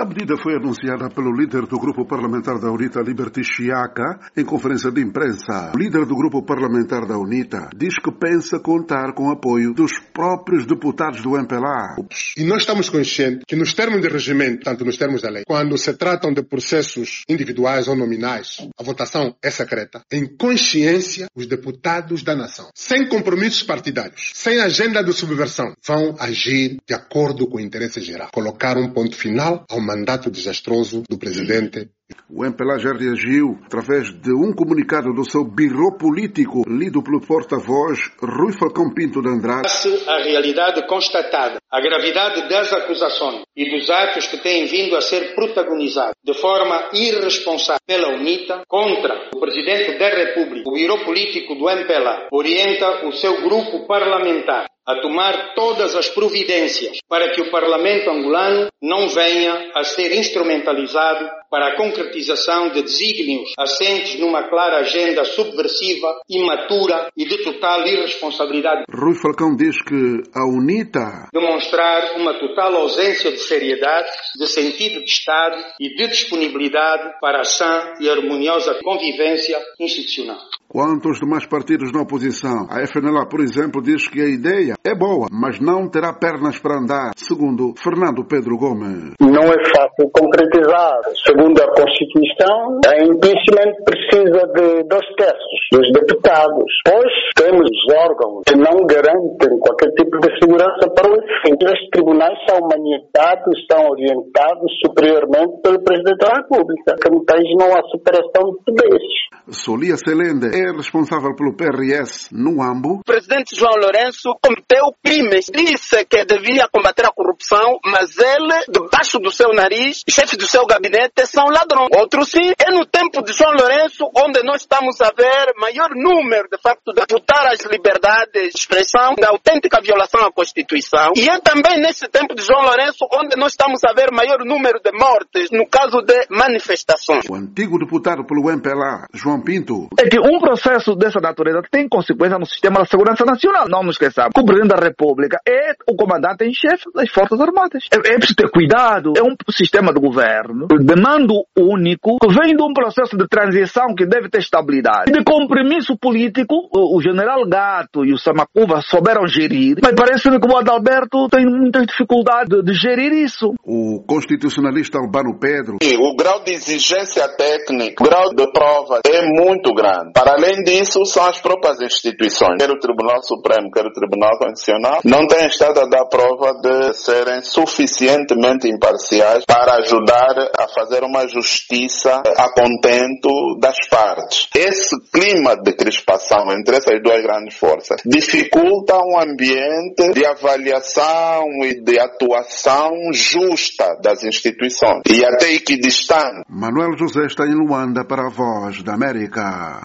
A medida foi anunciada pelo líder do grupo parlamentar da UNITA, Liberty Chiaka, em conferência de imprensa. O líder do grupo parlamentar da UNITA diz que pensa contar com o apoio dos próprios deputados do MPLA. E nós estamos conscientes que nos termos de regimento, tanto nos termos da lei, quando se tratam de processos individuais ou nominais, a votação é secreta. Em consciência, os deputados da nação, sem compromissos partidários, sem agenda de subversão, vão agir de acordo com o interesse geral. Colocar um ponto final ao mandato desastroso do presidente. O MPLA já reagiu através de um comunicado do seu birô político, lido pelo porta-voz Rui Falcão Pinto de Andrade. A realidade constatada, a gravidade das acusações e dos atos que têm vindo a ser protagonizados de forma irresponsável pela UNITA contra o Presidente da República, o birô político do MPLA orienta o seu grupo parlamentar a tomar todas as providências para que o Parlamento angolano não venha a ser instrumentalizado para a concretização de desígnios assentes numa clara agenda subversiva, imatura e de total irresponsabilidade. Rui Falcão diz que a UNITA demonstrar uma total ausência de seriedade, de sentido de Estado e de disponibilidade para a sã e harmoniosa convivência institucional. Quanto aos demais partidos na oposição, a FNLA, por exemplo, diz que a ideia é boa, mas não terá pernas para andar, segundo Fernando Pedro Gomes. Não é fácil concretizar. Segundo a Constituição, a impeachment precisa de 2/3 dos deputados. Pois temos órgãos que não garantem qualquer tipo de segurança para o efeito. Os tribunais são manietados, são orientados superiormente pelo Presidente da República. Que no país não há superação de poderes. Solia Selende é responsável pelo PRS no AMBO. O presidente João Lourenço cometeu crimes. Disse que devia combater a corrupção, mas ele, debaixo do seu nariz, chefes do seu gabinete são ladrões. Outro sim, é no tempo de João Lourenço, onde nós estamos a ver maior número, de facto, de votar as liberdades de expressão, da autêntica violação à Constituição. E é também nesse tempo de João Lourenço, onde nós estamos a ver maior número de mortes, no caso de manifestações. O antigo deputado pelo MPLA, João Pinto, é que um processo dessa natureza tem consequência no sistema da segurança nacional. Não nos esqueçamos que o presidente da República é o comandante em chefe das Forças Armadas. É preciso ter cuidado. É um sistema de governo de mando único que vem de um processo de transição que deve ter estabilidade. De compromisso político, o general Gato e o Samacuva souberam gerir, mas parece-me que o Adalberto tem muitas dificuldades de gerir isso. O constitucionalista Albano Pedro. O grau de exigência técnica, o grau de prova é muito grande. Para além disso, são as próprias instituições, quer o Tribunal Supremo, quer o Tribunal Constitucional, não têm estado a dar prova de serem suficientemente imparciais para ajudar a fazer uma justiça a contento das partes. Esse clima de crispação entre essas duas grandes forças dificulta um ambiente de avaliação e de atuação justa das instituições e até equidistante. Manuel José está em Luanda para a Voz da América.